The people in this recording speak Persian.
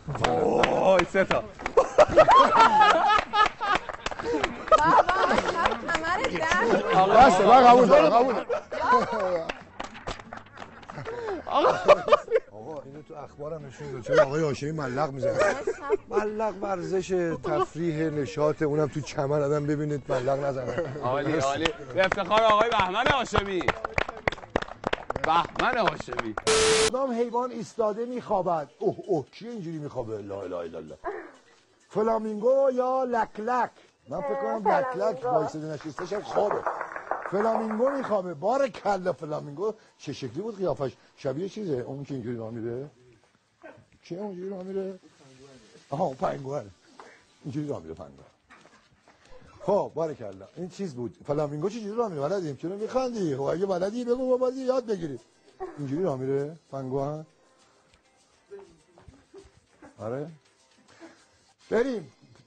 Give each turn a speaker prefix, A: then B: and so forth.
A: وای 3 تا
B: بسته من قبول دارم آقا اینو تو اخبارم نشون داد چرا آقای هاشمی ملق میزنه ملق ورزش تفریح نشاط اونم تو چمن آدم ببینید ملق نزنه
A: عالی عالی به افتخار آقای بهمن هاشمی بهمن هاشمی
B: کدام حیوان ایستاده میخوابد اوه کی اینجوری میخوابه لا اله الا الله فلامینگو یا لکلک من فکر کنم لکلک وایساده نشسته شب خوابه فلامینگو میخوابه بار کلا فلامینگو چه شکلی بود قیافش شبیه چیزه اون که اینجوری راه میره کی اونجوری راه میره آها اون پنگوئن اینجوری راه میره پنگوئن خب بارکلا این چیز بود فلامینگو چجوری راه میره بلدیم چرا میخندی خب اگه بلدی بگو بابا یاد بگیری اینجوری راه میره پنگوئن آره بریم